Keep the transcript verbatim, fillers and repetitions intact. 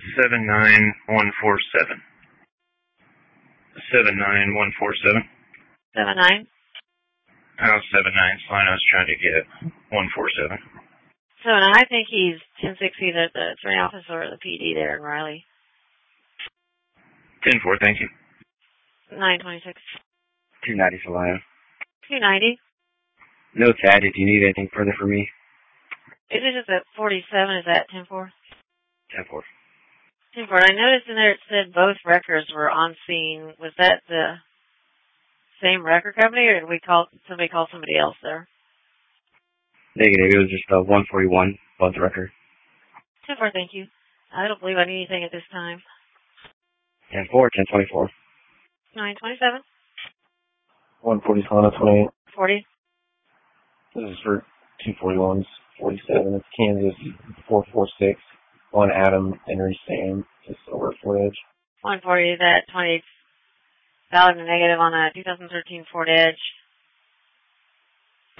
seven nine one four seven. seven nine one four seven. Seven nine? Oh, seven nine. Fine, I was trying to get one four seven. So, and I think he's ten sixty at the train office or the P D there in Riley. ten four, thank you. nine twenty-six. two ninety Solano. two ninety. No, Tad, if you need anything further from me. Is it just at forty-seven? Is that ten four? ten four. ten four. I noticed in there it said both records were on scene. Was that the same record company, or did we call somebody call somebody else there? Negative. It was just a one forty-one buzz record. ten four, thank you. I don't believe I need anything at this time. ten four, ten twenty-four. nine twenty-seven. one forty Solano twenty-eight. forty. This is for two forty-ones, forty-seven. It's Kansas four four six. One Adam Henry Sam. Just over Ford Edge. one forty, that twenty valid and negative on a two thousand thirteen Ford Edge.